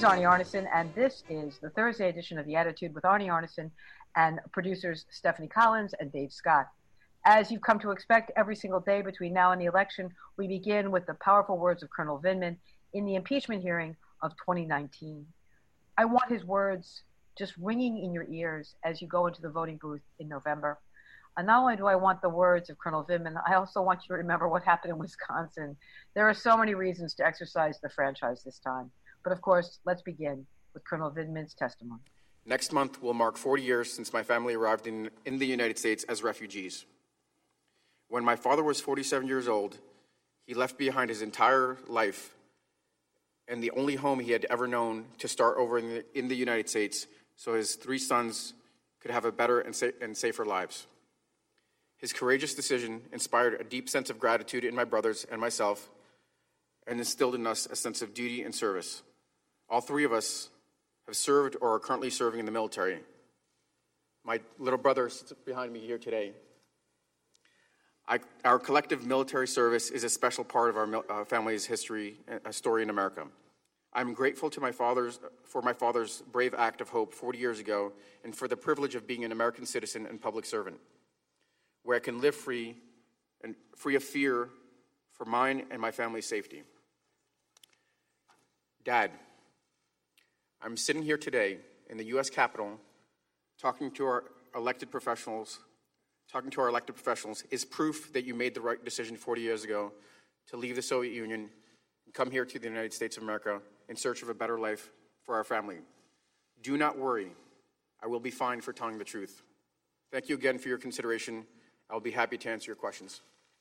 Arnie Arneson, and this is the Thursday edition of The Attitude with Arnie Arneson and producers Stephanie Collins and Dave Scott. As you've come to expect every single day between now and the election, we begin with the powerful words of Colonel Vindman in the impeachment hearing of 2019. I want his words just ringing in your ears as you go into the voting booth in November. And not only do I want the words of Colonel Vindman, I also want you to remember what happened in Wisconsin. There are so many reasons to exercise the franchise this time. But of course, let's begin with Colonel Vindman's testimony. Next month will mark 40 years since my family arrived in the United States as refugees. When my father was 47 years old, he left behind his entire life and the only home he had ever known to start over in the United States so his three sons could have a better and safer lives. His courageous decision inspired a deep sense of gratitude in my brothers and myself and instilled in us a sense of duty and service. All three of us have served or are currently serving in the military. My little brother sits behind me here today. Our collective military service is a special part of our family's history, a story in America. I'm grateful to for my father's brave act of hope 40 years ago and for the privilege of being an American citizen and public servant, where I can live free of fear for mine and my family's safety. Dad, I'm sitting here today in the U.S. Capitol talking to our elected professionals is proof that you made the right decision 40 years ago to leave the Soviet Union and come here to the United States of America in search of a better life for our family. Do not worry. I will be fine for telling the truth. Thank you again for your consideration. I'll be happy to answer your questions.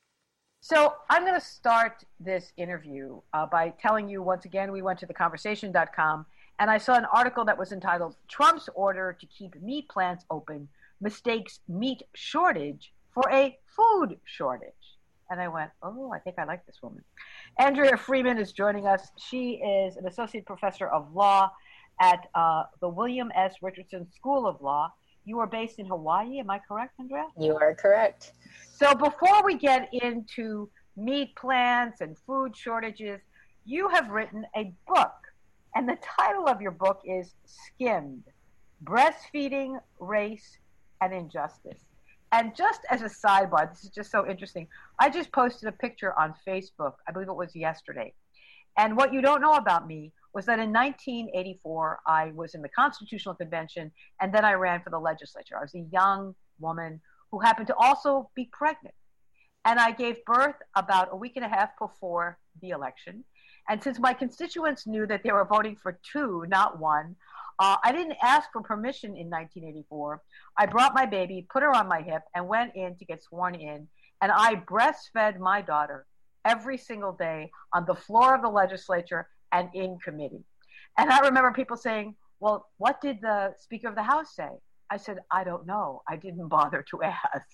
So I'm going to start this interview by telling you, once again, we went to theconversation.com, and I saw an article that was entitled, Trump's Order to Keep Meat Plants Open Mistakes Meat Shortage for a Food Shortage. And I went, oh, I think I like this woman. Andrea Freeman is joining us. She is an associate professor of law at the William S. Richardson School of Law. You are based in Hawaii, am I correct, Andrea? You are correct. So before we get into meat plants and food shortages, you have written a book. And the title of your book is Skimmed, Breastfeeding, Race, and Injustice. And just as a sidebar, this is just so interesting, I just posted a picture on Facebook, I believe it was yesterday. And what you don't know about me was that in 1984, I was in the Constitutional Convention, and then I ran for the legislature. I was a young woman who happened to also be pregnant. And I gave birth about a week and a half before the election. And since my constituents knew that they were voting for two, not one, I didn't ask for permission in 1984. I brought my baby, put her on my hip, and went in to get sworn in. And I breastfed my daughter every single day on the floor of the legislature and in committee. And I remember people saying, well, what did the Speaker of the House say? I said, I don't know. I didn't bother to ask.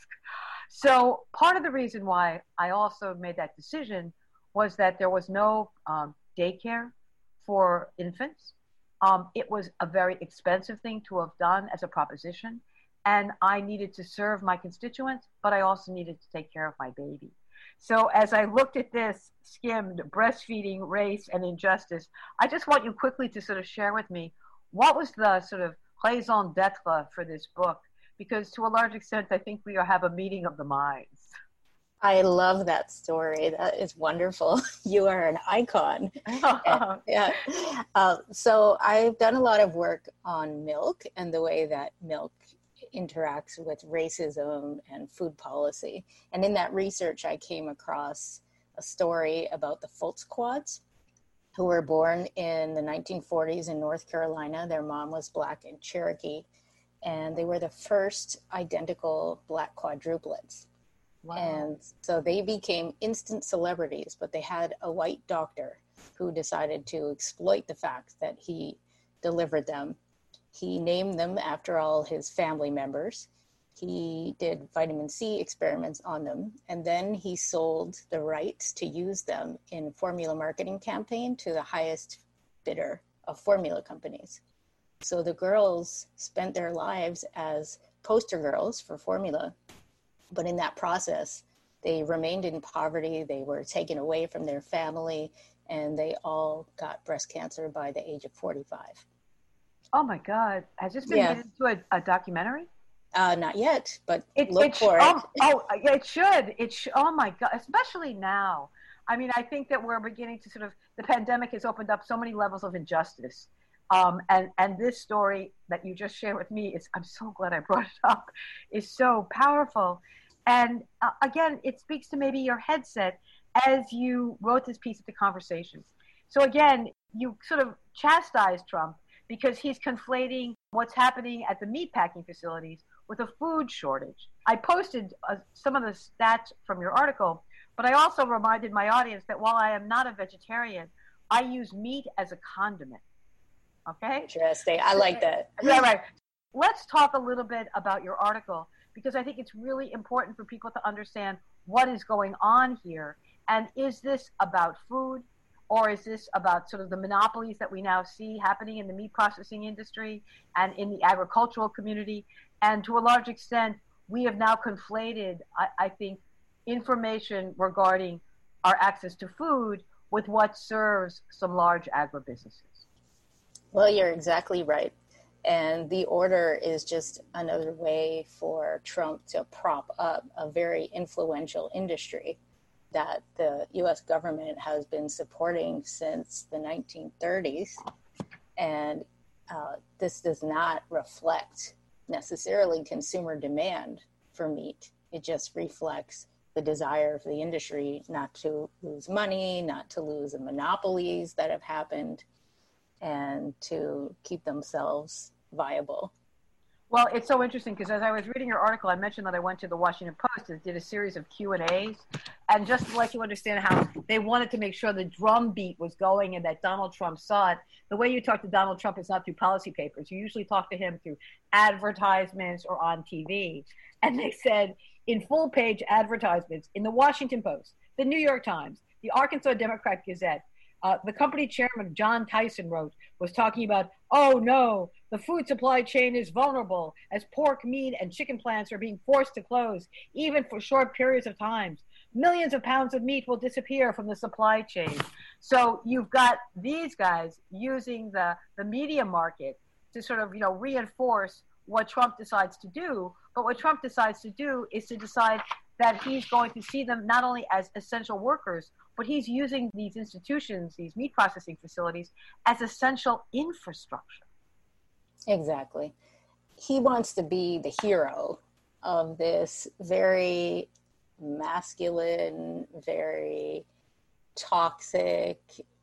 So part of the reason why I also made that decision was that there was no daycare for infants. It was a very expensive thing to have done as a proposition. And I needed to serve my constituents, but I also needed to take care of my baby. So as I looked at this, Skimmed, Breastfeeding, Race, and Injustice, I just want you quickly to sort of share with me, what was the sort of raison d'etre for this book? Because to a large extent, I think we have a meeting of the minds. I love that story. That is wonderful. You are an icon. Yeah. So I've done a lot of work on milk and the way that milk interacts with racism and food policy. And in that research, I came across a story about the Fultz Quads, who were born in the 1940s in North Carolina. Their mom was Black and Cherokee, and they were the first identical Black quadruplets. Wow. And so they became instant celebrities, but they had a white doctor who decided to exploit the fact that he delivered them. He named them after all his family members. He did vitamin C experiments on them, and then he sold the rights to use them in a formula marketing campaign to the highest bidder of formula companies. So the girls spent their lives as poster girls for formula. But in that process, they remained in poverty. They were taken away from their family, and they all got breast cancer by the age of 45. Oh my God. Has this been made into a documentary? Not yet, but look for it. Yeah, it should. Oh my God, especially now. I mean, I think that we're beginning to the pandemic has opened up so many levels of injustice. And this story that you just shared with me I'm so glad I brought it up, is so powerful. And again, it speaks to maybe your headset as you wrote this piece of the conversation. So again, you sort of chastised Trump because he's conflating what's happening at the meatpacking facilities with a food shortage. I posted some of the stats from your article, but I also reminded my audience that while I am not a vegetarian, I use meat as a condiment. Okay? Interesting. I like that. Yeah, right. Let's talk a little bit about your article, because I think it's really important for people to understand what is going on here. And is this about food, or is this about sort of the monopolies that we now see happening in the meat processing industry and in the agricultural community? And to a large extent, we have now conflated, I think, information regarding our access to food with what serves some large agribusinesses. Well, you're exactly right. And the order is just another way for Trump to prop up a very influential industry that the U.S. government has been supporting since the 1930s. And this does not reflect necessarily consumer demand for meat. It just reflects the desire of the industry not to lose money, not to lose the monopolies that have happened, and to keep themselves viable. Well, it's so interesting because as I was reading your article, I mentioned that I went to the Washington Post and did a series of Q&As. And just to let you understand how they wanted to make sure the drumbeat was going and that Donald Trump saw it, the way you talk to Donald Trump is not through policy papers. You usually talk to him through advertisements or on TV. And they said in full-page advertisements in the Washington Post, the New York Times, the Arkansas Democrat Gazette, the company chairman, John Tyson, was talking about, oh no, the food supply chain is vulnerable as pork, meat, and chicken plants are being forced to close, even for short periods of time. Millions of pounds of meat will disappear from the supply chain. So you've got these guys using the media market to sort of, reinforce what Trump decides to do. But what Trump decides to do is to decide that he's going to see them not only as essential workers, but he's using these institutions, these meat processing facilities, as essential infrastructure. Exactly. He wants to be the hero of this very masculine, very toxic,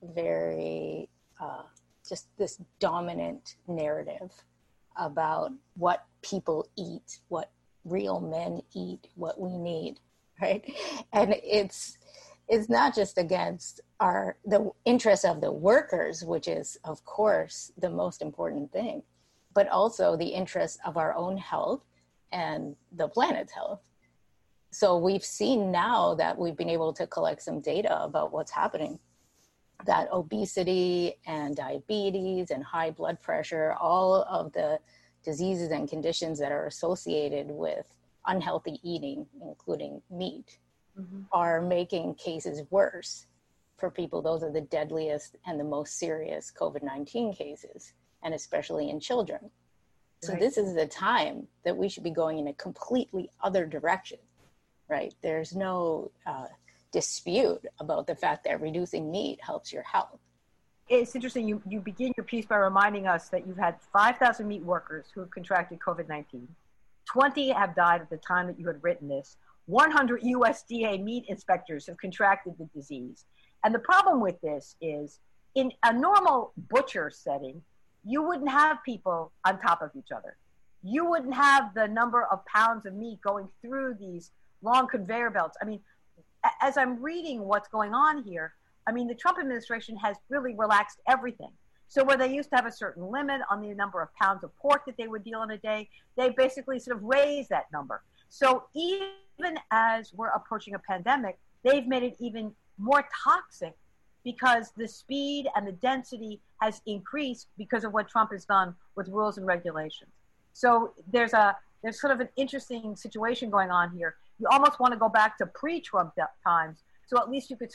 very just this dominant narrative about what people eat, what real men eat, what we need, right? And it's not just against the interests of the workers, which is, of course, the most important thing, but also the interests of our own health and the planet's health. So we've seen now that we've been able to collect some data about what's happening, that obesity and diabetes and high blood pressure, all of the diseases and conditions that are associated with unhealthy eating, including meat, are making cases worse for people. Those are the deadliest and the most serious COVID-19 cases, and especially in children. So This is the time that we should be going in a completely other direction, right? There's no dispute about the fact that reducing meat helps your health. It's interesting. You begin your piece by reminding us that you've had 5,000 meat workers who have contracted COVID-19. 20 have died at the time that you had written this. 100 USDA meat inspectors have contracted the disease. And the problem with this is, in a normal butcher setting, you wouldn't have people on top of each other. You wouldn't have the number of pounds of meat going through these long conveyor belts. I mean, as I'm reading what's going on here, I mean, the Trump administration has really relaxed everything. So where they used to have a certain limit on the number of pounds of pork that they would deal in a day, they basically sort of raised that number. So even as we're approaching a pandemic, they've made it even more toxic because the speed and the density has increased because of what Trump has done with rules and regulations. So there's sort of an interesting situation going on here. You almost want to go back to pre-Trump times, so at least you could sort of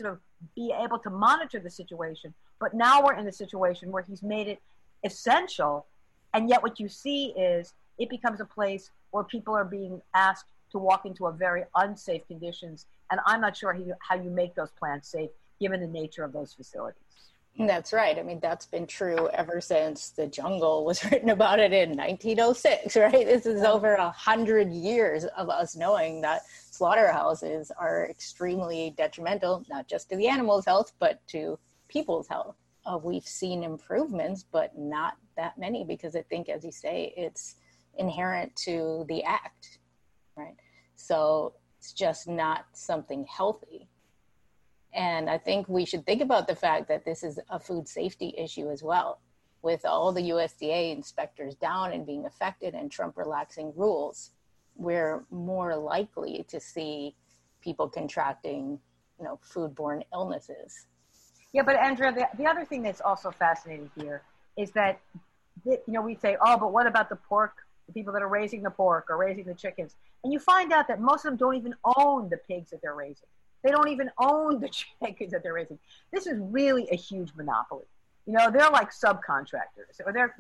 be able to monitor the situation. But now we're in a situation where he's made it essential. And yet what you see is it becomes a place where people are being asked to walk into a very unsafe conditions. And I'm not sure how you make those plants safe, given the nature of those facilities. That's right. I mean, that's been true ever since The Jungle was written about it in 1906, right? This is over 100 years of us knowing that slaughterhouses are extremely detrimental, not just to the animals' health, but to people's health. We've seen improvements, but not that many, because I think, as you say, it's inherent to the act, right? So it's just not something healthy. And I think we should think about the fact that this is a food safety issue as well. With all the USDA inspectors down and being affected and Trump relaxing rules, we're more likely to see people contracting, foodborne illnesses. Yeah, but Andrea, the other thing that's also fascinating here is that, we say, oh, but what about the pork, the people that are raising the pork or raising the chickens? And you find out that most of them don't even own the pigs that they're raising. They don't even own the chickens that they're raising. This is really a huge monopoly. They're like subcontractors, or they're,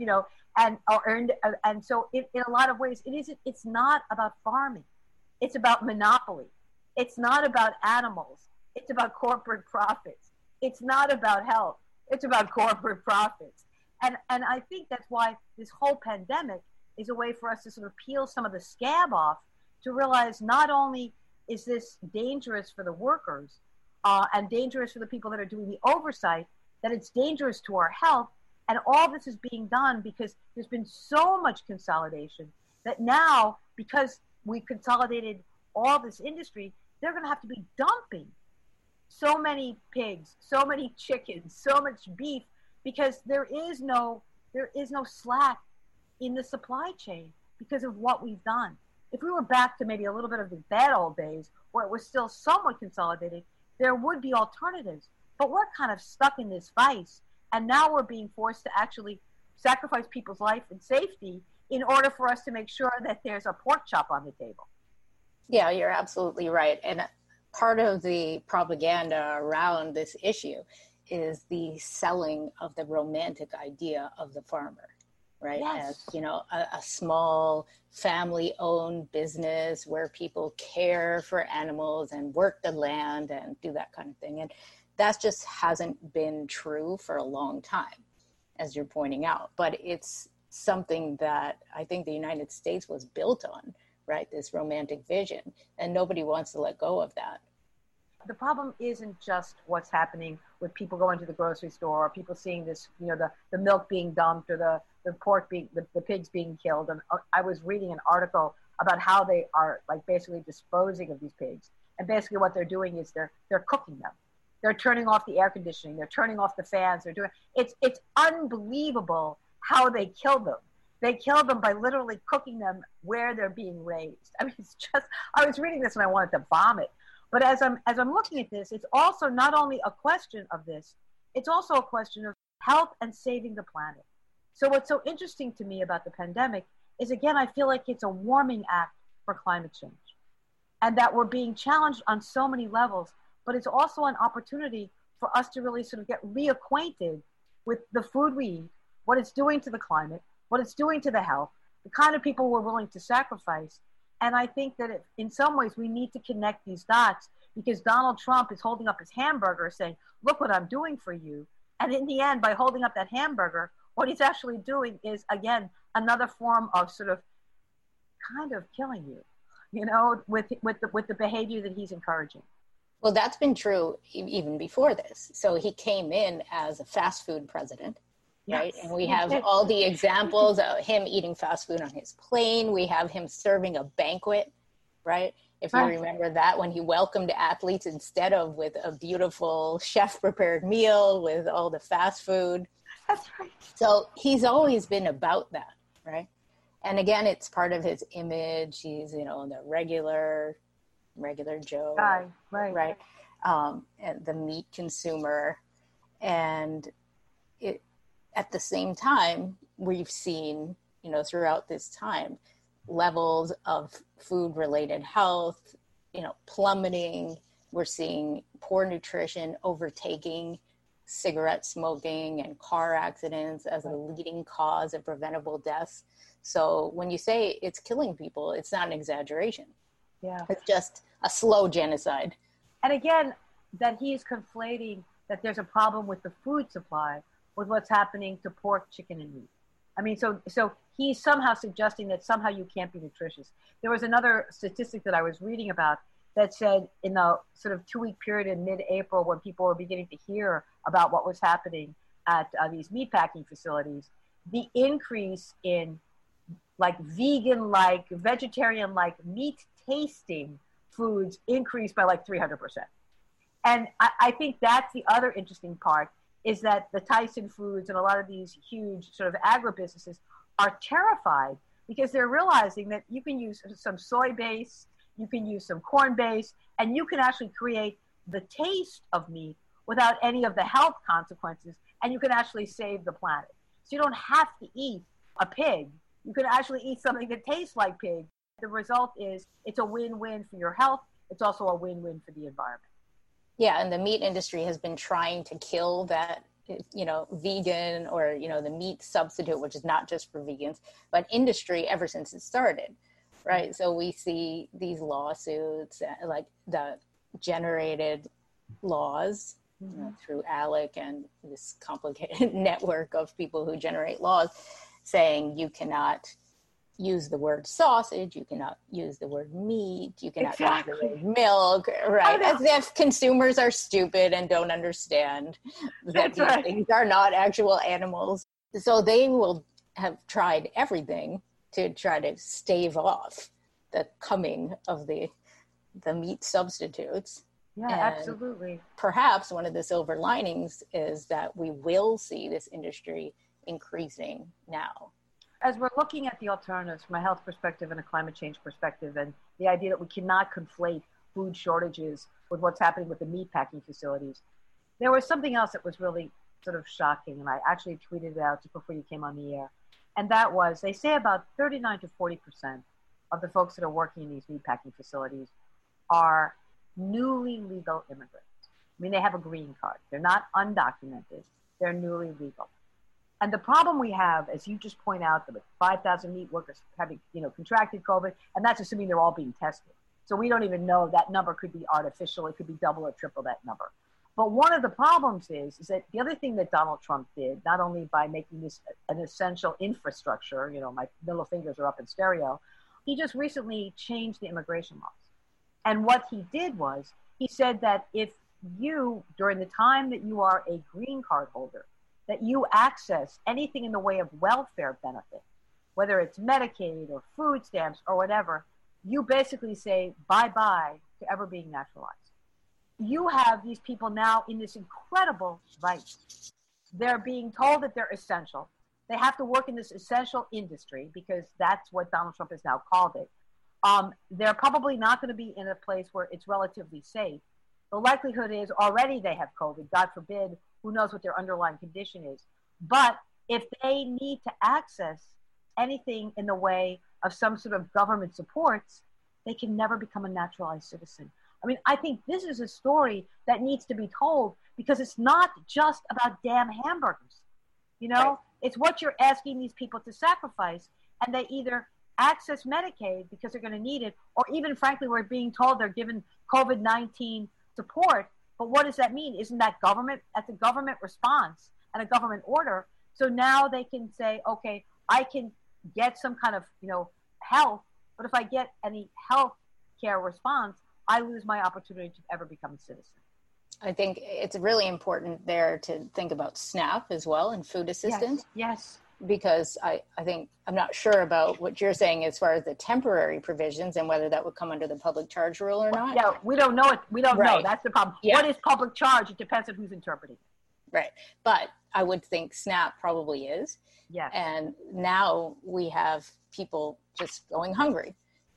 and so in a lot of ways, it's not about farming. It's about monopoly. It's not about animals. It's about corporate profits. It's not about health. It's about corporate profits. And I think that's why this whole pandemic is a way for us to sort of peel some of the scab off, to realize not only is this dangerous for the workers and dangerous for the people that are doing the oversight, that it's dangerous to our health. And all this is being done because there's been so much consolidation that now, because we consolidated all this industry, they're going to have to be dumping so many pigs, so many chickens, so much beef, because there is no slack in the supply chain because of what we've done. If we were back to maybe a little bit of the bad old days where it was still somewhat consolidated, there would be alternatives. But we're kind of stuck in this vice, and now we're being forced to actually sacrifice people's life and safety in order for us to make sure that there's a pork chop on the table. Yeah, you're absolutely right. And part of the propaganda around this issue is the selling of the romantic idea of the farmer. Right? Yes. As, a small family-owned business where people care for animals and work the land and do that kind of thing. And that just hasn't been true for a long time, as you're pointing out. But it's something that I think the United States was built on, right? This romantic vision. And nobody wants to let go of that. The problem isn't just what's happening with people going to the grocery store or people seeing this, the milk being dumped or the pork being, the pigs being killed. And I was reading an article about how they are like basically disposing of these pigs. And basically what they're doing is they're cooking them. They're turning off the air conditioning. They're turning off the fans. It's unbelievable how they kill them. They kill them by literally cooking them where they're being raised. I mean, I was reading this and I wanted to vomit. But as I'm looking at this, it's also not only a question of this, it's also a question of health and saving the planet. So what's so interesting to me about the pandemic is, again, I feel like it's a warming act for climate change, and that we're being challenged on so many levels, but it's also an opportunity for us to really sort of get reacquainted with the food we eat, what it's doing to the climate, what it's doing to the health, the kind of people we're willing to sacrifice. And I think that in some ways we need to connect these dots, because Donald Trump is holding up his hamburger saying, look what I'm doing for you. And in the end, by holding up that hamburger, what he's actually doing is, again, another form of sort of kind of killing you, with the behavior that he's encouraging. Well, that's been true even before this. So he came in as a fast food president. Right. And we have all the examples of him eating fast food on his plane. We have him serving a banquet, right? If you remember that, when he welcomed athletes instead of with a beautiful chef prepared meal with all the fast food. That's right. So he's always been about that, right? And again, it's part of his image. He's, the regular Joe. Guy, right. And the meat consumer. And at the same time, we've seen, throughout this time, levels of food-related health, plummeting, We're seeing poor nutrition overtaking cigarette smoking and car accidents as a leading cause of preventable deaths. So when you say it's killing people, it's not an exaggeration. Yeah. It's just a slow genocide. And again, that he's conflating that there's a problem with the food supply with what's happening to pork, chicken, and meat. I mean, so he's somehow suggesting that somehow you can't be nutritious. There was another statistic that I was reading about that said in the sort of 2-week period in mid-April when people were beginning to hear about what was happening at these meatpacking facilities, the increase in like vegan-like, vegetarian-like meat-tasting foods increased by like 300%. And I think that's the other interesting part, is that the Tyson Foods and a lot of these huge sort of agribusinesses are terrified because they're realizing that you can use some soy base, you can use some corn base, and you can actually create the taste of meat without any of the health consequences, and you can actually save the planet. So you don't have to eat a pig. You can actually eat something that tastes like pig. The result is it's a win-win for your health. It's also a win-win for the environment. Yeah, and the meat industry has been trying to kill that, vegan or, the meat substitute, which is not just for vegans, but industry ever since it started, right? So we see these lawsuits, like the generated laws through ALEC and this complicated network of people who generate laws saying you cannot use the word sausage, you cannot use the word meat, you cannot use the word milk, right? As if consumers are stupid and don't understand that these things are not actual animals. So they will have tried everything to try to stave off the coming of the meat substitutes. Yeah, and absolutely. Perhaps one of the silver linings is that we will see this industry increasing now. As we're looking at the alternatives from a health perspective and a climate change perspective, and the idea that we cannot conflate food shortages with what's happening with the meatpacking facilities, there was something else that was really sort of shocking, and I actually tweeted it out just before you came on the air. And that was, they say about 39 to 40% of the folks that are working in these meatpacking facilities are newly legal immigrants. I mean, they have a green card. They're not undocumented. They're newly legal. And the problem we have, as you just point out, that 5,000 meat workers having, contracted COVID, and that's assuming they're all being tested. So we don't even know, that number could be artificial. It could be double or triple that number. But one of the problems is that the other thing that Donald Trump did, not only by making this an essential infrastructure, my middle fingers are up in stereo, he just recently changed the immigration laws. And what he did was, he said that if you, during the time that you are a green card holder, that you access anything in the way of welfare benefit, whether it's Medicaid or food stamps or whatever, you basically say bye-bye to ever being naturalized. You have these people now in this incredible right. They're being told that they're essential. They have to work in this essential industry because that's what Donald Trump has now called it. They're probably not going to be in a place where it's relatively safe. The likelihood is already they have COVID, God forbid, who knows what their underlying condition is. But if they need to access anything in the way of some sort of government supports, they can never become a naturalized citizen. I mean, I think this is a story that needs to be told because it's not just about damn hamburgers. Right. It's what you're asking these people to sacrifice, and they either access Medicaid because they're going to need it, or even frankly, we're being told they're given COVID-19 support. But what does that mean? Isn't that government? That's a government response and a government order. So now they can say, okay, I can get some kind of, health, but if I get any health care response, I lose my opportunity to ever become a citizen. I think it's really important there to think about SNAP as well and food assistance. Yes. Because I think, I'm not sure about what you're saying as far as the temporary provisions and whether that would come under the public charge rule or not. Yeah, we don't know it. We don't know. That's the problem. Yeah. What is public charge? It depends on who's interpreting it. Right. But I would think SNAP probably is. Yes. And now we have people just going hungry.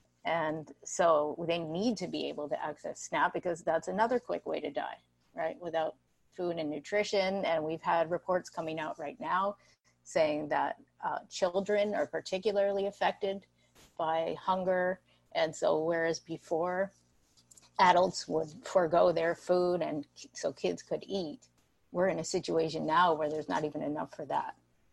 And so they need to be able to access SNAP because that's another quick way to die, right? Without food and nutrition. And we've had reports coming out right now saying that children are particularly affected by hunger. And so whereas before adults would forego their food and so kids could eat. We're in a situation now where there's not even enough for that.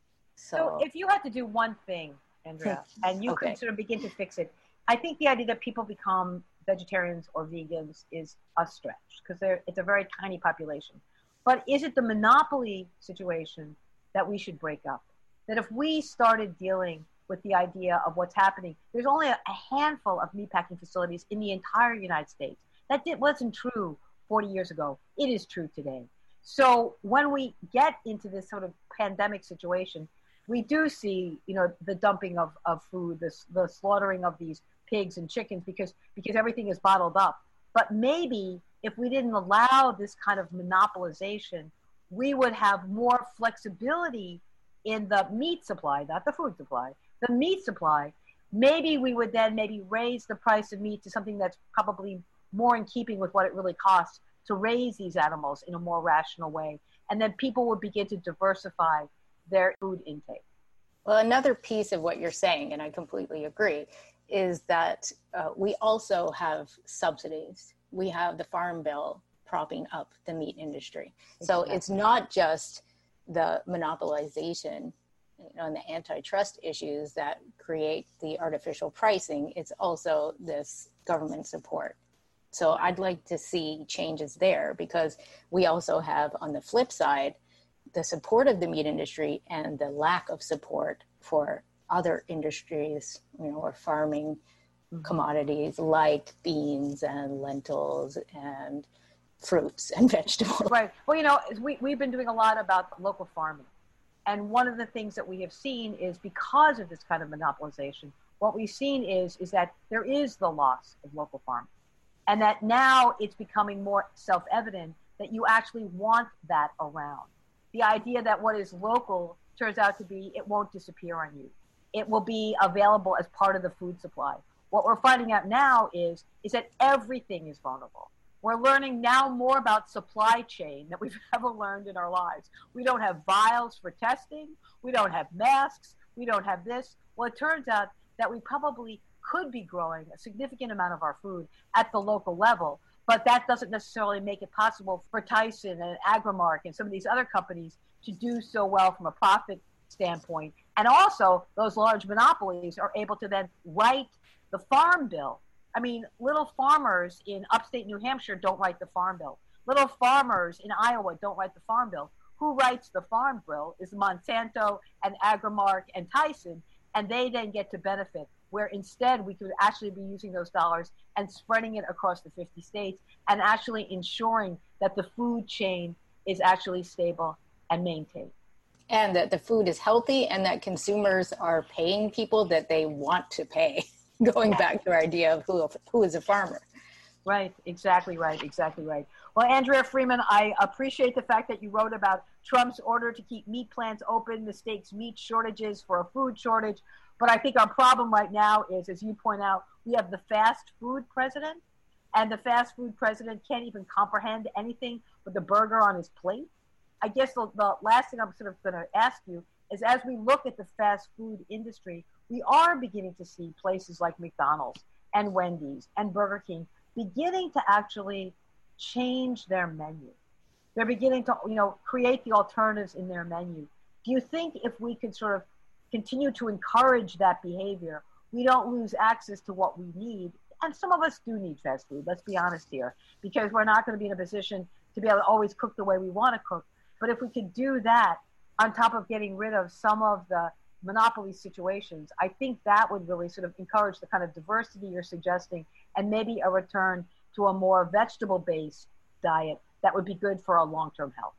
So if you had to do one thing, Andrea, and you could sort of begin to fix it, I think the idea that people become vegetarians or vegans is a stretch because it's a very tiny population. But is it the monopoly situation that we should break up? That if we started dealing with the idea of what's happening, there's only a handful of meatpacking facilities in the entire United States. That wasn't true 40 years ago. It is true today. So when we get into this sort of pandemic situation, we do see, the dumping of food, the slaughtering of these pigs and chickens because everything is bottled up. But maybe if we didn't allow this kind of monopolization, we would have more flexibility in the meat supply, not the food supply, the meat supply. Maybe we would then raise the price of meat to something that's probably more in keeping with what it really costs to raise these animals in a more rational way. And then people would begin to diversify their food intake. Well, another piece of what you're saying, and I completely agree, is that we also have subsidies. We have the Farm Bill propping up the meat industry. So it's not just the monopolization and the antitrust issues that create the artificial pricing. It's also this government support. So I'd like to see changes there because we also have, on the flip side, the support of the meat industry and the lack of support for other industries, or farming commodities like beans and lentils and fruits and vegetables. Right. Well, we've been doing a lot about local farming. And one of the things that we have seen is because of this kind of monopolization, what we've seen is that there is the loss of local farming. And that now it's becoming more self-evident that you actually want that around. The idea that what is local turns out to be, it won't disappear on you. It will be available as part of the food supply. What we're finding out now is that everything is vulnerable. We're learning now more about supply chain than we've ever learned in our lives. We don't have vials for testing. We don't have masks. We don't have this. Well, it turns out that we probably could be growing a significant amount of our food at the local level, but that doesn't necessarily make it possible for Tyson and Agrimark and some of these other companies to do so well from a profit standpoint. And also, those large monopolies are able to then write the Farm Bill. I mean, little farmers in upstate New Hampshire don't write the Farm Bill. Little farmers in Iowa don't write the Farm Bill. Who writes the Farm Bill is Monsanto and Agrimark and Tyson, and they then get to benefit, where instead we could actually be using those dollars and spreading it across the 50 states and actually ensuring that the food chain is actually stable and maintained. And that the food is healthy and that consumers are paying people that they want to pay. Going back to our idea of who is a farmer. Right, exactly right. Well, Andrea Freeman, I appreciate the fact that you wrote about Trump's order to keep meat plants open, mistakes meat shortages for a food shortage. But I think our problem right now is, as you point out, we have the fast food president, and the fast food president can't even comprehend anything with the burger on his plate. I guess the last thing I'm sort of going to ask you is, as we look at the fast food industry, we are beginning to see places like McDonald's and Wendy's and Burger King beginning to actually change their menu. They're beginning to, create the alternatives in their menu. Do you think if we could sort of continue to encourage that behavior, we don't lose access to what we need? And some of us do need fast food, let's be honest here, because we're not going to be in a position to be able to always cook the way we want to cook. But if we could do that on top of getting rid of some of the monopoly situations, I think that would really sort of encourage the kind of diversity you're suggesting and maybe a return to a more vegetable-based diet that would be good for our long-term health.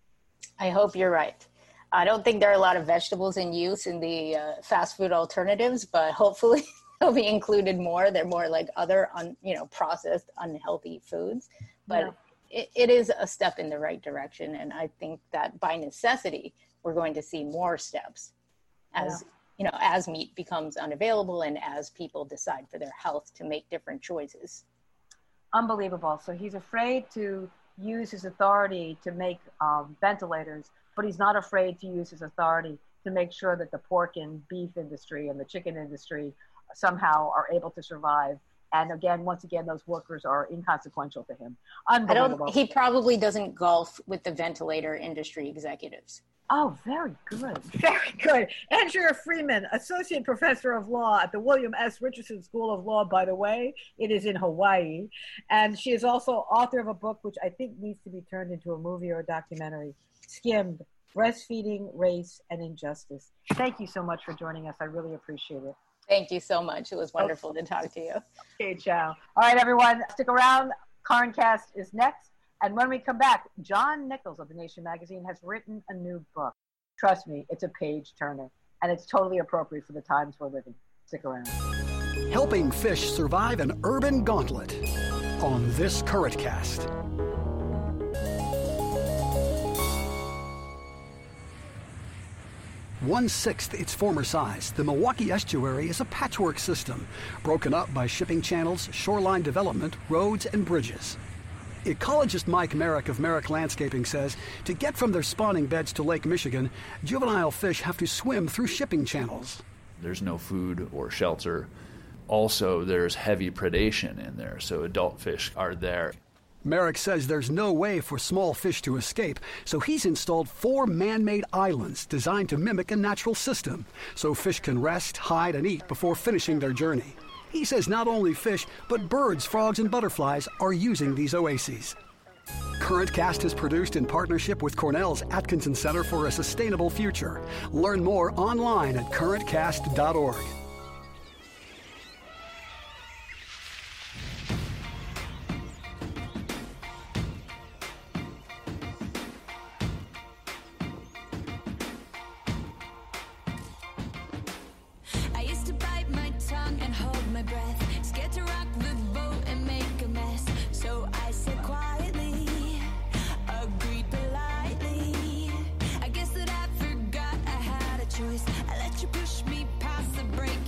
I hope you're right. I don't think there are a lot of vegetables in use in the fast food alternatives, but hopefully they'll be included more. They're more like other, processed, unhealthy foods. But it is a step in the right direction. And I think that by necessity, we're going to see more steps as meat becomes unavailable and as people decide for their health to make different choices. Unbelievable. So he's afraid to use his authority to make ventilators, but he's not afraid to use his authority to make sure that the pork and beef industry and the chicken industry somehow are able to survive And again, once again, those workers are inconsequential to him. Unbelievable. He probably doesn't golf with the ventilator industry executives. Oh, very good. Very good. Andrea Freeman, Associate Professor of Law at the William S. Richardson School of Law, by the way. It is in Hawaii. And she is also author of a book which I think needs to be turned into a movie or a documentary, Skimmed, Breastfeeding, Race, and Injustice. Thank you so much for joining us. I really appreciate it. Thank you so much. It was wonderful to talk to you. Okay, ciao. All right, everyone, stick around. Currentcast is next. And when we come back, John Nichols of The Nation magazine has written a new book. Trust me, it's a page turner, and it's totally appropriate for the times we're living. Stick around. Helping fish survive an urban gauntlet on this Currentcast. One-sixth its former size, the Milwaukee Estuary is a patchwork system, broken up by shipping channels, shoreline development, roads, and bridges. Ecologist Mike Merrick of Merrick Landscaping says to get from their spawning beds to Lake Michigan, juvenile fish have to swim through shipping channels. There's no food or shelter. Also, there's heavy predation in there, so adult fish are there. Merrick says there's no way for small fish to escape, so he's installed 4 man-made islands designed to mimic a natural system, so fish can rest, hide, and eat before finishing their journey. He says not only fish, but birds, frogs, and butterflies are using these oases. Currentcast is produced in partnership with Cornell's Atkinson Center for a Sustainable Future. Learn more online at currentcast.org. I let you push me past the break.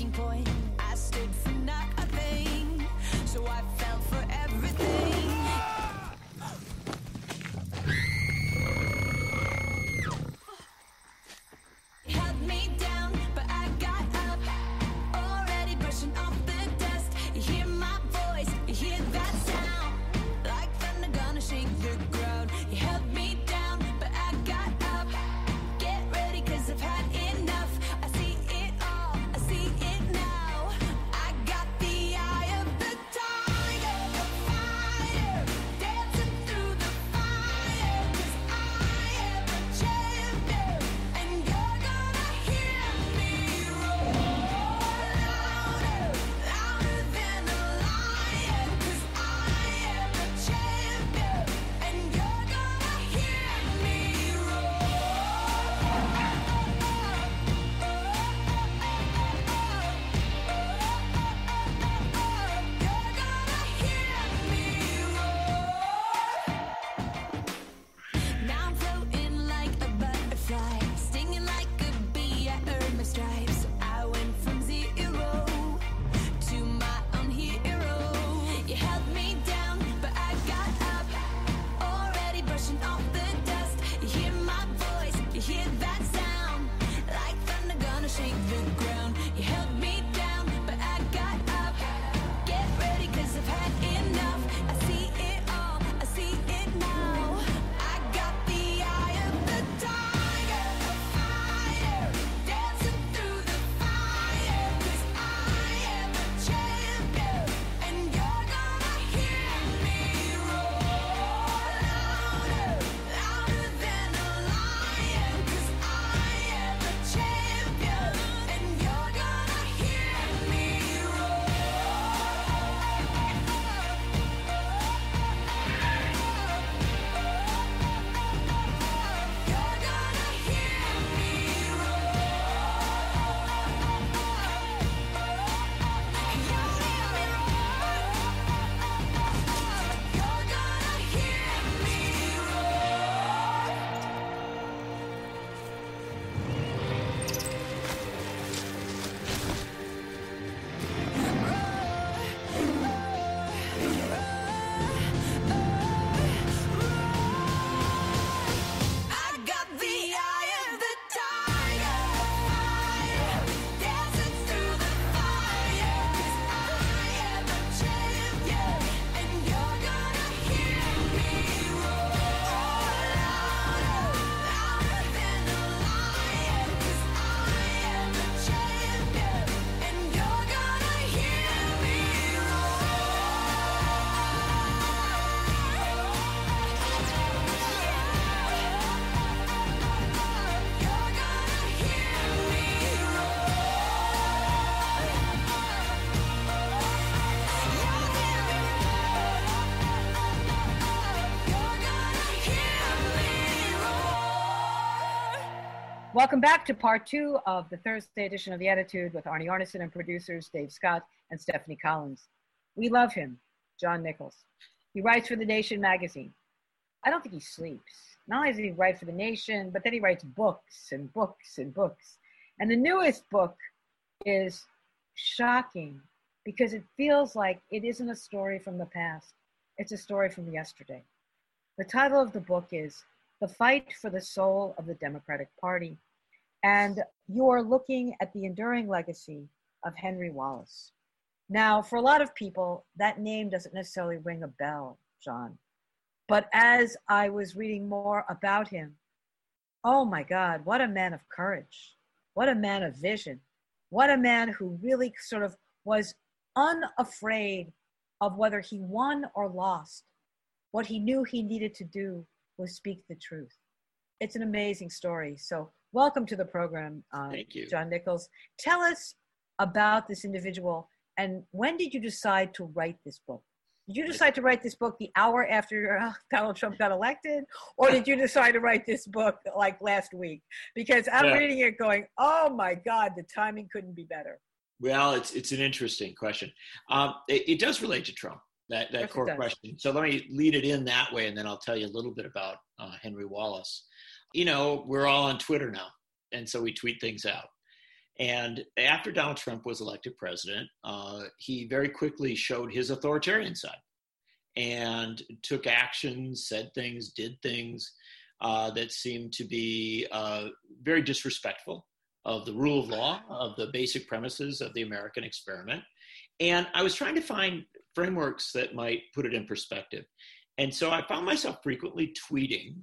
Welcome back to part 2 of the Thursday edition of The Attitude with Arnie Arneson and producers Dave Scott and Stephanie Collins. We love him, John Nichols. He writes for The Nation magazine. I don't think he sleeps. Not only does he write for The Nation, but then he writes books and books and books. And the newest book is shocking because it feels like it isn't a story from the past. It's a story from yesterday. The title of the book is The Fight for the Soul of the Democratic Party. And you are looking at the enduring legacy of Henry Wallace. Now, for a lot of people, that name doesn't necessarily ring a bell, John. But as I was reading more about him, oh my God, what a man of courage. What a man of vision. What a man who really sort of was unafraid of whether he won or lost. What he knew he needed to do was speak the truth. It's an amazing story. So welcome to the program, Thank you. John Nichols. Tell us about this individual, and when did you decide to write this book? Did you decide to write this book the hour after Donald Trump got elected, or did you decide to write this book like last week? Because I'm reading it going, oh my God, the timing couldn't be better. Well, it's an interesting question. It does relate to Trump, that Yes, core question. So let me lead it in that way, and then I'll tell you a little bit about Henry Wallace. You know, we're all on Twitter now, and so we tweet things out. And after Donald Trump was elected president, he very quickly showed his authoritarian side and took actions, said things, did things that seemed to be very disrespectful of the rule of law, of the basic premises of the American experiment. And I was trying to find frameworks that might put it in perspective. And so I found myself frequently tweeting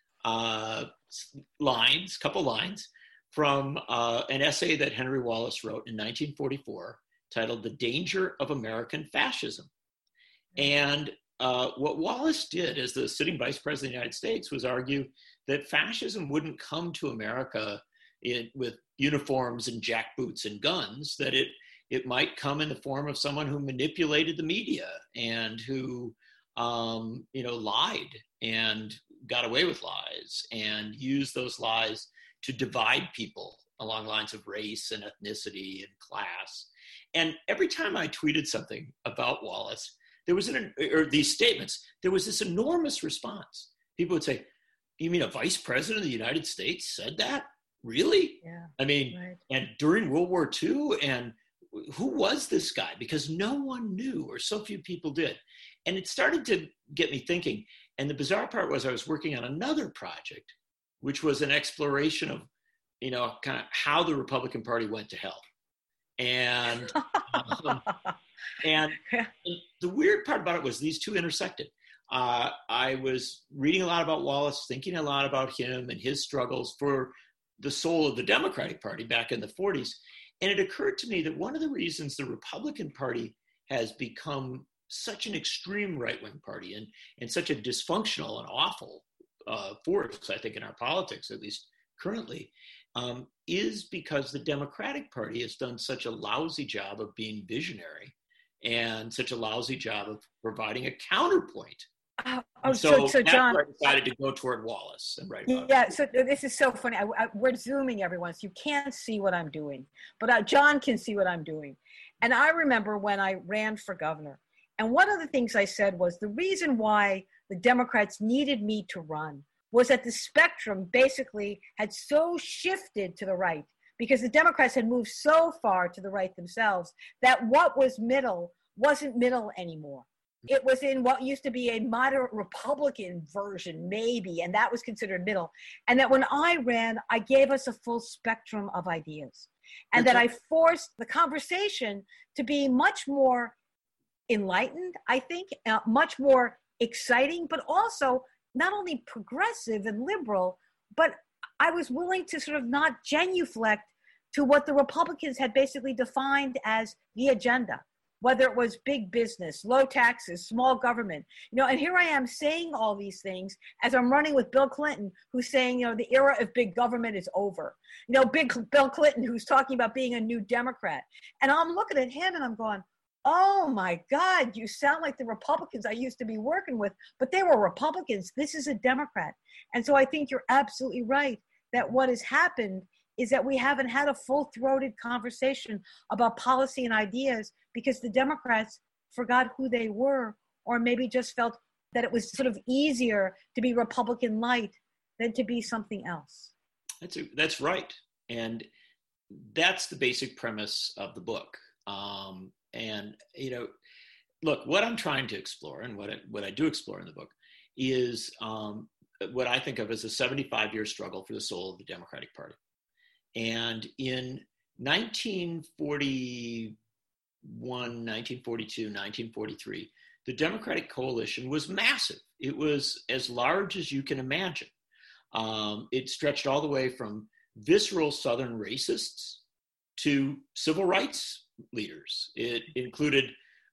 couple lines, from an essay that Henry Wallace wrote in 1944 titled The Danger of American Fascism. And what Wallace did as the sitting vice president of the United States was argue that fascism wouldn't come to America with uniforms and jackboots and guns, that it might come in the form of someone who manipulated the media and who lied and got away with lies and used those lies to divide people along lines of race and ethnicity and class. And every time I tweeted something about Wallace, there was these statements, there was this enormous response. People would say, you mean a vice president of the United States said that? Really? Yeah. I mean, right. And during World War II, and who was this guy? Because no one knew, or so few people did. And it started to get me thinking. And the bizarre part was I was working on another project, which was an exploration of, kind of how the Republican Party went to hell. And and the weird part about it was these two intersected. I was reading a lot about Wallace, thinking a lot about him and his struggles for the soul of the Democratic Party back in the 40s. And it occurred to me that one of the reasons the Republican Party has become such an extreme right-wing party and such a dysfunctional and awful force, I think, in our politics, at least currently, is because the Democratic Party has done such a lousy job of being visionary and such a lousy job of providing a counterpoint. So John, I decided to go toward Wallace and write about it. So this is so funny. We're Zooming, everyone, so you can't see what I'm doing, but John can see what I'm doing. And I remember when I ran for governor, and one of the things I said was the reason why the Democrats needed me to run was that the spectrum basically had so shifted to the right, because the Democrats had moved so far to the right themselves that what was middle wasn't middle anymore. It was in what used to be a moderate Republican version, maybe, and that was considered middle. And that when I ran, I gave us a full spectrum of ideas. And that I forced the conversation to be much more enlightened, I think, much more exciting, but also not only progressive and liberal, but I was willing to sort of not genuflect to what the Republicans had basically defined as the agenda, whether it was big business, low taxes, small government, and here I am saying all these things as I'm running with Bill Clinton, who's saying, the era of big government is over. Big Bill Clinton, who's talking about being a new Democrat. And I'm looking at him and I'm going, oh my God, you sound like the Republicans I used to be working with, but they were Republicans. This is a Democrat. And so I think you're absolutely right that what has happened is that we haven't had a full-throated conversation about policy and ideas because the Democrats forgot who they were, or maybe just felt that it was sort of easier to be Republican light than to be something else. That's right. And that's the basic premise of the book. And, you know, look, what I'm trying to explore and what I do explore in the book is what I think of as a 75-year struggle for the soul of the Democratic Party. And in 1941, 1942, 1943, the Democratic coalition was massive. It was as large as you can imagine. It stretched all the way from visceral Southern racists to civil rights leaders. It included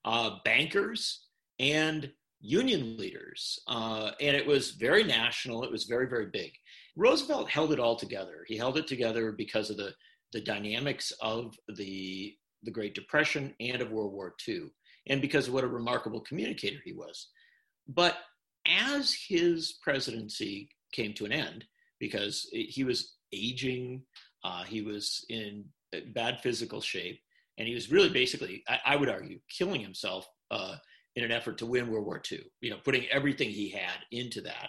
bankers and union leaders. And it was very national. It was very, very big. Roosevelt held it all together. He held it together because of the dynamics of the Great Depression and of World War II, and because of what a remarkable communicator he was. But as his presidency came to an end, because he was aging, he was in bad physical shape, and he was really basically, I would argue, killing himself in an effort to win World War II, putting everything he had into that.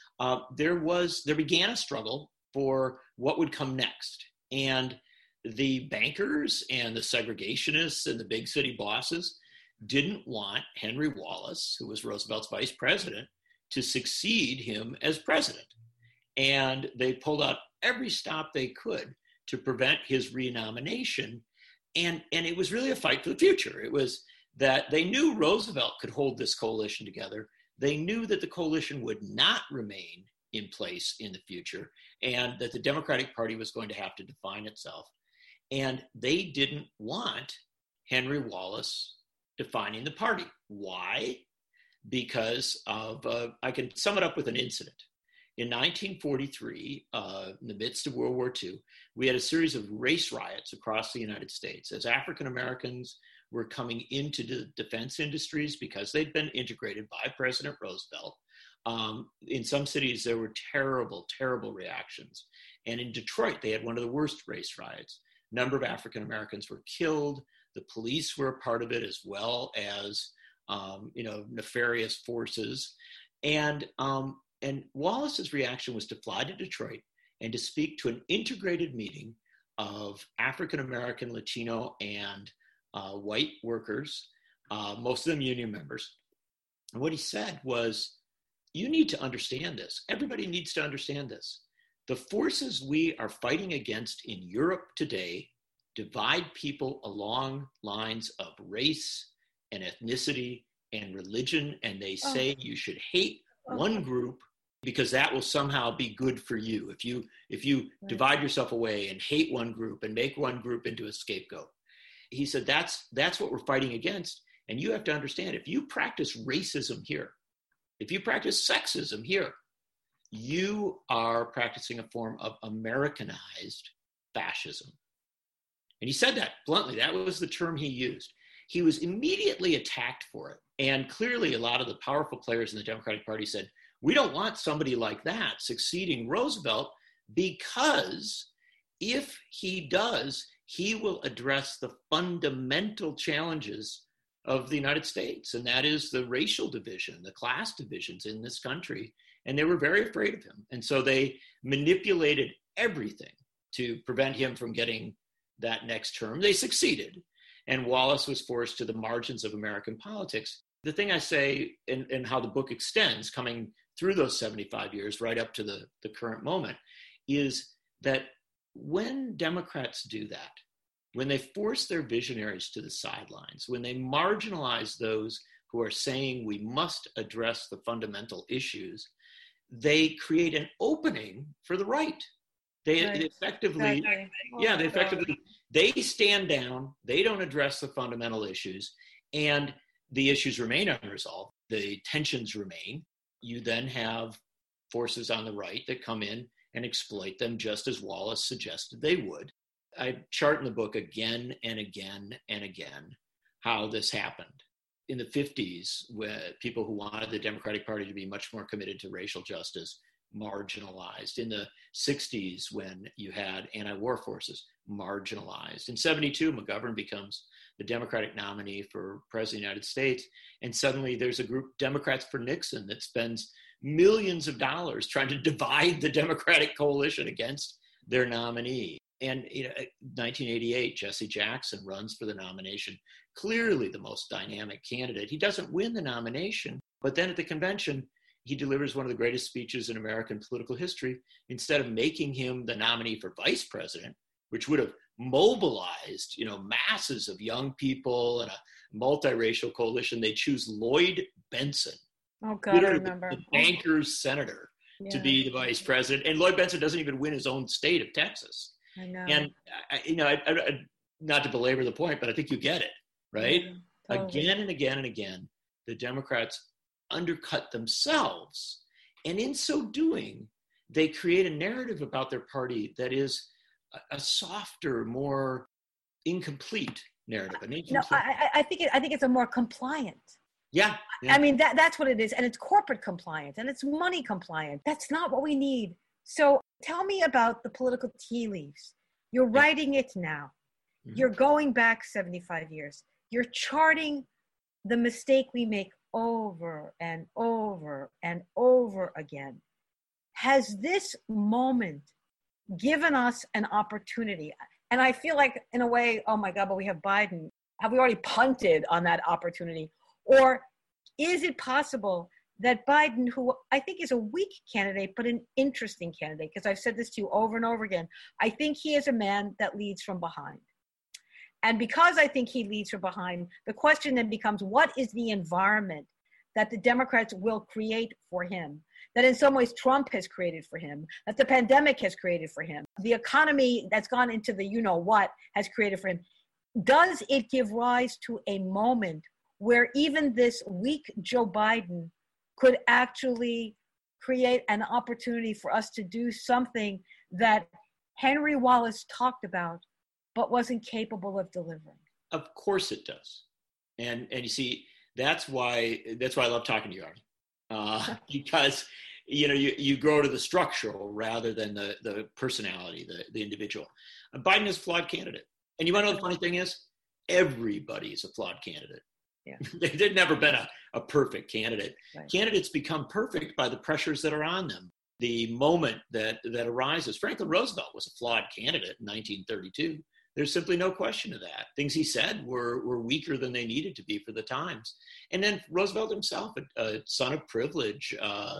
There began a struggle for what would come next. And the bankers and the segregationists and the big city bosses didn't want Henry Wallace, who was Roosevelt's vice president, to succeed him as president. And they pulled out every stop they could to prevent his renomination. And it was really a fight for the future. It was that they knew Roosevelt could hold this coalition together. They knew that the coalition would not remain in place in the future, and that the Democratic Party was going to have to define itself. And they didn't want Henry Wallace defining the party. Why? Because of, I can sum it up with an incident. In 1943, in the midst of World War II, we had a series of race riots across the United States as African Americans were coming into the defense industries because they'd been integrated by President Roosevelt. In some cities, there were terrible, terrible reactions. And in Detroit, they had one of the worst race riots. A number of African Americans were killed. The police were a part of it, as well as, nefarious forces. And Wallace's reaction was to fly to Detroit and to speak to an integrated meeting of African American, Latino, and white workers, most of them union members. And what he said was, you need to understand this. Everybody needs to understand this. The forces we are fighting against in Europe today divide people along lines of race and ethnicity and religion, and they say you should hate one group because that will somehow be good for you. If you divide yourself away and hate one group and make one group into a scapegoat. He said, that's what we're fighting against. And you have to understand, if you practice racism here, if you practice sexism here, you are practicing a form of Americanized fascism. And he said that bluntly. That was the term he used. He was immediately attacked for it. And clearly a lot of the powerful players in the Democratic Party said, we don't want somebody like that succeeding Roosevelt, because if he does, he will address the fundamental challenges of the United States, and that is the racial division, the class divisions in this country. And they were very afraid of him. And so they manipulated everything to prevent him from getting that next term. They succeeded. And Wallace was forced to the margins of American politics. The thing I say, and how the book extends, coming through those 75 years right up to the current moment, is that when Democrats do that, when they force their visionaries to the sidelines, when they marginalize those who are saying we must address the fundamental issues, they create an opening for the right. They effectively, they stand down, they don't address the fundamental issues, and the issues remain unresolved. The tensions remain. You then have forces on the right that come in and exploit them, just as Wallace suggested they would. I chart in the book again and again and again how this happened. In the 50s, where people who wanted the Democratic Party to be much more committed to racial justice marginalized. In the 60s, when you had anti-war forces, marginalized. In 72, McGovern becomes the Democratic nominee for President of the United States. And suddenly there's a group, Democrats for Nixon, that spends millions of dollars trying to divide the Democratic coalition against their nominee. And 1988, Jesse Jackson runs for the nomination, clearly the most dynamic candidate. He doesn't win the nomination, but then at the convention, he delivers one of the greatest speeches in American political history. Instead of making him the nominee for vice president, which would have mobilized, masses of young people and a multiracial coalition, they choose Lloyd Bentsen. Oh God, I remember. The banker's senator to be the vice president. And Lloyd Bentsen doesn't even win his own state of Texas. I know. And, I, not to belabor the point, but I think you get it, right? Yeah, totally. Again and again and again, the Democrats undercut themselves. And in so doing, they create a narrative about their party that is a softer, more incomplete narrative. No, I think it's a more compliant. Yeah. I mean, that's what it is. And it's corporate compliant and it's money compliant. That's not what we need. So tell me about the political tea leaves. You're writing it now. Mm-hmm. You're going back 75 years. You're charting the mistake we make over and over and over again. Has this moment given us an opportunity? And I feel like, in a way, oh my God, but we have Biden. Have we already punted on that opportunity? Or is it possible that Biden, who I think is a weak candidate, but an interesting candidate, because I've said this to you over and over again, I think he is a man that leads from behind. And because I think he leads from behind, the question then becomes, what is the environment that the Democrats will create for him, that in some ways Trump has created for him, that the pandemic has created for him, the economy that's gone into the you-know-what has created for him? Does it give rise to a moment where even this weak Joe Biden could actually create an opportunity for us to do something that Henry Wallace talked about, but wasn't capable of delivering? Of course it does. And you see, that's why I love talking to you, Arnie. Because, you grow to the structural rather than the personality, the individual. Biden is a flawed candidate. And you want to know the funny thing is? Everybody is a flawed candidate. Yeah. There's never been a perfect candidate. Right. Candidates become perfect by the pressures that are on them. The moment that arises. Franklin Roosevelt was a flawed candidate in 1932. There's simply no question of that. Things he said were weaker than they needed to be for the times. And then Roosevelt himself, a son of privilege,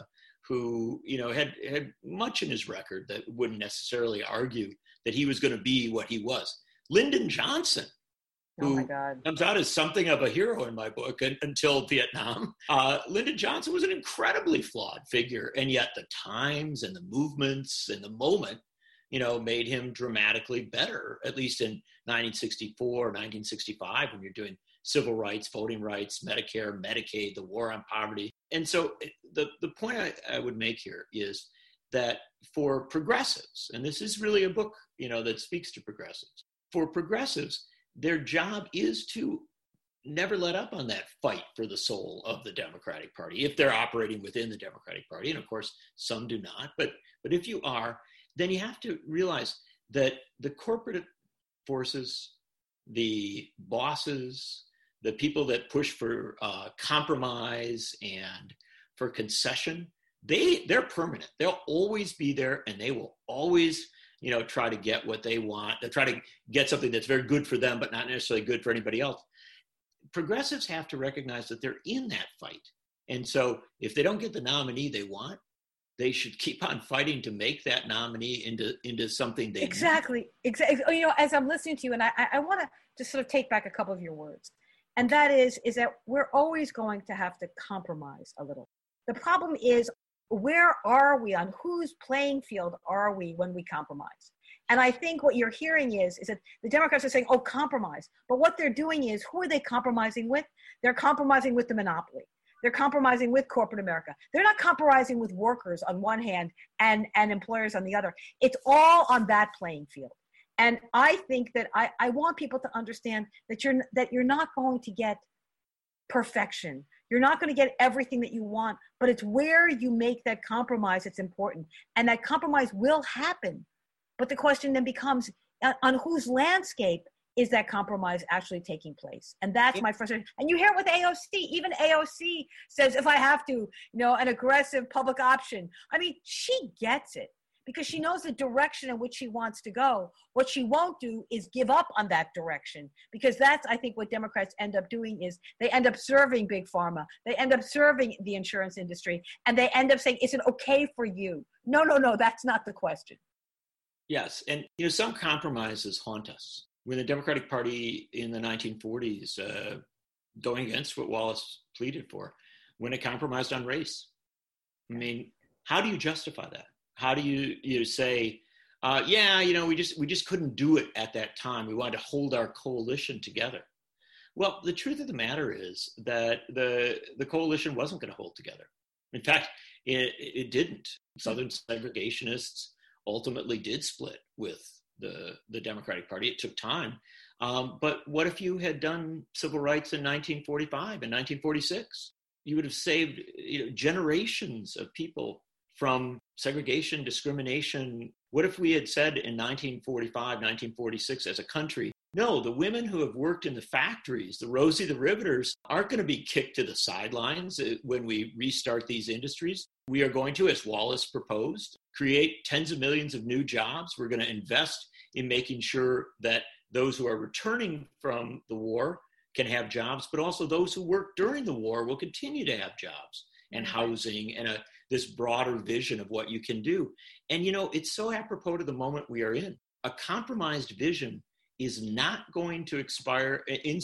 who had much in his record that wouldn't necessarily argue that he was going to be what he was. Lyndon Johnson, who comes out as something of a hero in my book until Vietnam. Lyndon Johnson was an incredibly flawed figure, and yet the times and the movements and the moment, made him dramatically better, at least in 1964, 1965, when you're doing civil rights, voting rights, Medicare, Medicaid, the war on poverty. And so the point I would make here is that for progressives, and this is really a book, that speaks to progressives, for progressives, their job is to never let up on that fight for the soul of the Democratic Party, if they're operating within the Democratic Party. And of course, some do not. But if you are, then you have to realize that the corporate forces, the bosses, the people that push for compromise and for concession, they're permanent. They'll always be there, and they will always try to get what they want. They'll try to get something that's very good for them, but not necessarily good for anybody else. Progressives have to recognize that they're in that fight. And so if they don't get the nominee they want, they should keep on fighting to make that nominee into something they Exactly. As I'm listening to you, and I want to just sort of take back a couple of your words. And that is that we're always going to have to compromise a little. The problem is, where are we, on whose playing field are we when we compromise? And I think what you're hearing is that the Democrats are saying, oh, compromise. But what they're doing is, who are they compromising with? They're compromising with the monopoly. They're compromising with corporate America. They're not compromising with workers on one hand and employers on the other. It's all on that playing field. And I think that I want people to understand that you're not going to get perfection. You're not going to get everything that you want, but it's where you make that compromise that's important. And that compromise will happen. But the question then becomes, on whose landscape is that compromise actually taking place? And that's my frustration. And you hear it with AOC. Even AOC says, if I have to, an aggressive public option. I mean, she gets it because she knows the direction in which she wants to go. What she won't do is give up on that direction, because that's, I think, what Democrats end up doing is they end up serving big pharma. They end up serving the insurance industry, and they end up saying, is it okay for you? No, that's not the question. Yes. And, some compromises haunt us. When the Democratic Party in the 1940s, going against what Wallace pleaded for, when it compromised on race, I mean, how do you justify that? How do you say, we just couldn't do it at that time. We wanted to hold our coalition together. Well, the truth of the matter is that the coalition wasn't going to hold together. In fact, it didn't. Southern segregationists ultimately did split with the Democratic Party. It took time. But what if you had done civil rights in 1945 and 1946? You would have saved generations of people from segregation, discrimination. What if we had said in 1945, 1946 as a country, no, the women who have worked in the factories, the Rosie the Riveters, aren't going to be kicked to the sidelines when we restart these industries. We are going to, as Wallace proposed, create tens of millions of new jobs. We're going to invest in making sure that those who are returning from the war can have jobs, but also those who worked during the war will continue to have jobs and housing and this broader vision of what you can do. And, it's so apropos to the moment we are in. A compromised vision is not going to inspire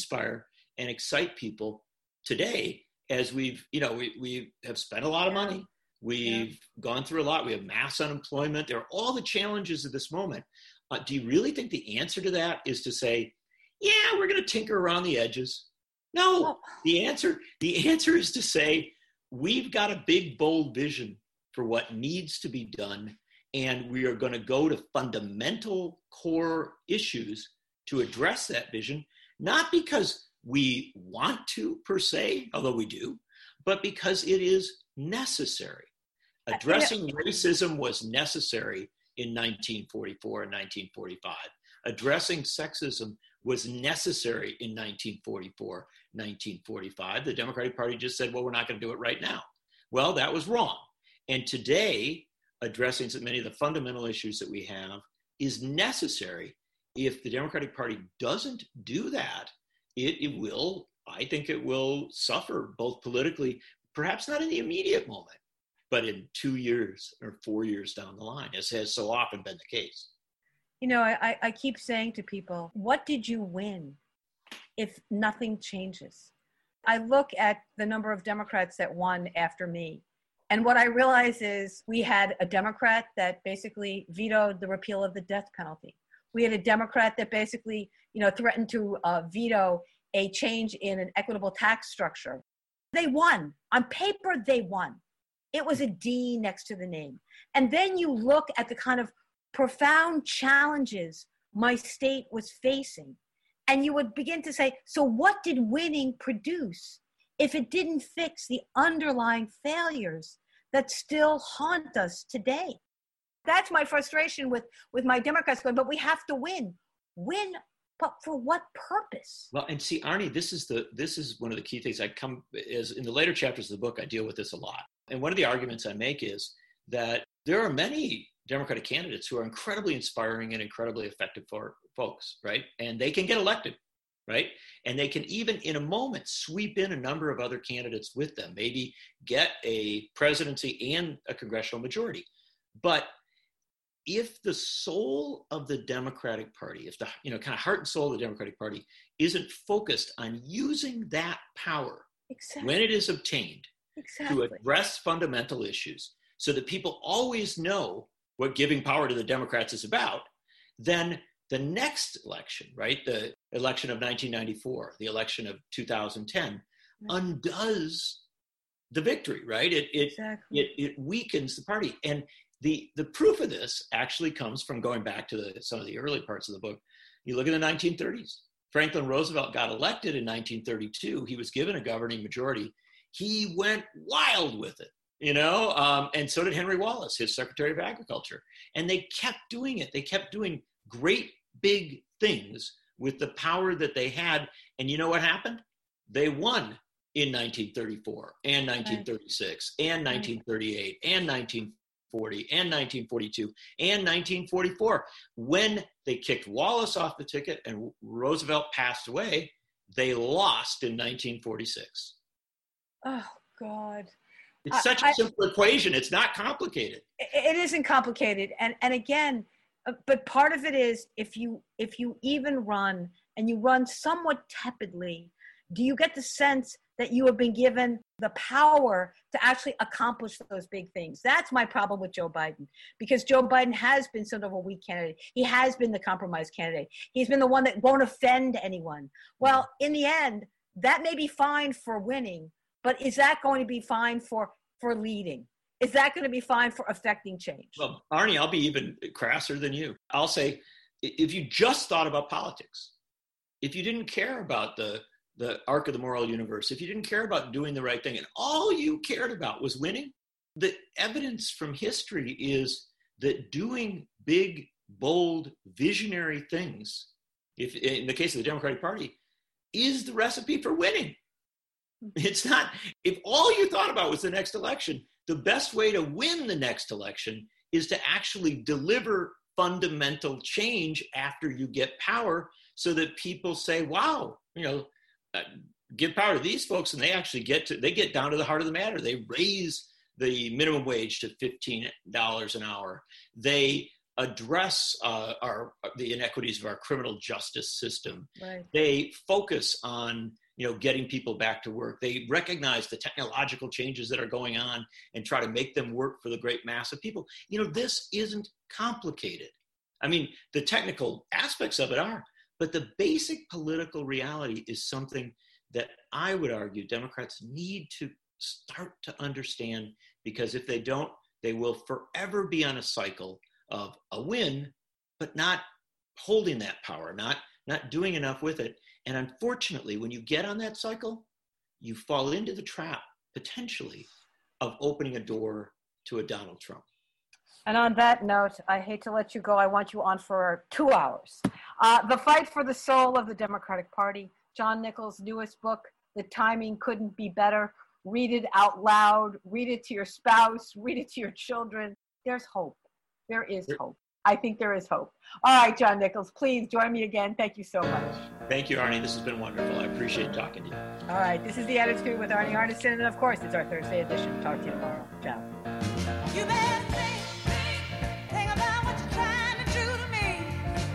and excite people today, as we have spent a lot of money. We've gone through a lot. We have mass unemployment. There are all the challenges of this moment. Do you really think the answer to that is to say, we're going to tinker around the edges? No, the answer is to say, we've got a big, bold vision for what needs to be done, and we are going to go to fundamental core issues to address that vision, not because we want to per se, although we do, but because it is necessary. Addressing racism was necessary in 1944 and 1945. Addressing sexism was necessary in 1944, 1945. The Democratic Party just said, well, we're not going to do it right now. Well, that was wrong. And today, addressing so many of the fundamental issues that we have is necessary. If the Democratic Party doesn't do that, it will suffer both politically, perhaps not in the immediate moment, but in 2 years or 4 years down the line, as has so often been the case. I keep saying to people, what did you win if nothing changes? I look at the number of Democrats that won after me. And what I realize is we had a Democrat that basically vetoed the repeal of the death penalty. We had a Democrat that basically, threatened to veto a change in an equitable tax structure. They won. On paper, they won. It was a D next to the name. And then you look at the kind of profound challenges my state was facing, and you would begin to say, so what did winning produce if it didn't fix the underlying failures that still haunt us today? That's my frustration with my Democrats going, but we have to win. Win, but for what purpose? Well, and see, Arnie, this is one of the key things as in the later chapters of the book, I deal with this a lot. And one of the arguments I make is that there are many Democratic candidates who are incredibly inspiring and incredibly effective for folks, right? And they can get elected, right? And they can even in a moment sweep in a number of other candidates with them, maybe get a presidency and a congressional majority. But if the soul of the Democratic Party, if the kind of heart and soul of the Democratic Party isn't focused on using that power when it is obtained to address fundamental issues so that people always know what giving power to the Democrats is about, then the next election, right, the election of 1994, the election of 2010, undoes the victory, right? It weakens the party. And the proof of this actually comes from going back to some of the early parts of the book. You look at the 1930s. Franklin Roosevelt got elected in 1932, he was given a governing majority. He went wild with it, and so did Henry Wallace, his Secretary of Agriculture. And they kept doing it. They kept doing great big things with the power that they had. And you know what happened? They won in 1934 and 1936 and 1938 and 1940 and 1942 and 1944. When they kicked Wallace off the ticket and Roosevelt passed away, they lost in 1946. Oh, God. It's such a simple equation. It's not complicated. It isn't complicated. And again, but part of it is if you even run and you run somewhat tepidly, do you get the sense that you have been given the power to actually accomplish those big things? That's my problem with Joe Biden, because Joe Biden has been sort of a weak candidate. He has been the compromise candidate. He's been the one that won't offend anyone. Well, in the end, that may be fine for winning, but is that going to be fine for leading? Is that going to be fine for affecting change? Well, Arnie, I'll be even crasser than you. I'll say, if you just thought about politics, if you didn't care about the arc of the moral universe, if you didn't care about doing the right thing, and all you cared about was winning, the evidence from history is that doing big, bold, visionary things, if in the case of the Democratic Party, is the recipe for winning. It's not, if all you thought about was the next election, the best way to win the next election is to actually deliver fundamental change after you get power, so that people say, wow, give power to these folks, and they actually get down to the heart of the matter. They raise the minimum wage to $15 an hour. They address the inequities of our criminal justice system. Right. They focus on getting people back to work. They recognize the technological changes that are going on and try to make them work for the great mass of people. This isn't complicated. I mean, the technical aspects of it are, but the basic political reality is something that I would argue Democrats need to start to understand, because if they don't, they will forever be on a cycle of a win, but not holding that power, not doing enough with it. And unfortunately, when you get on that cycle, you fall into the trap, potentially, of opening a door to a Donald Trump. And on that note, I hate to let you go. I want you on for 2 hours. The Fight for the Soul of the Democratic Party, John Nichols' newest book, The Timing Couldn't Be Better. Read it out loud. Read it to your spouse. Read it to your children. There's hope. There is hope. I think there is hope. All right, John Nichols, please join me again. Thank you so much. Thank you, Arnie. This has been wonderful. I appreciate talking to you. All right, this is The Attitude with Arnie Arnesen, and of course, it's our Thursday edition. Talk to you tomorrow. Ciao. You better think about what you're trying to do to me.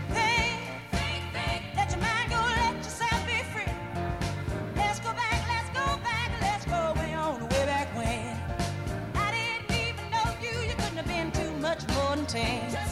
Think, let your mind go, let yourself be free. Let's go back, way on, way back when. I didn't even know you couldn't have been too much more than 10.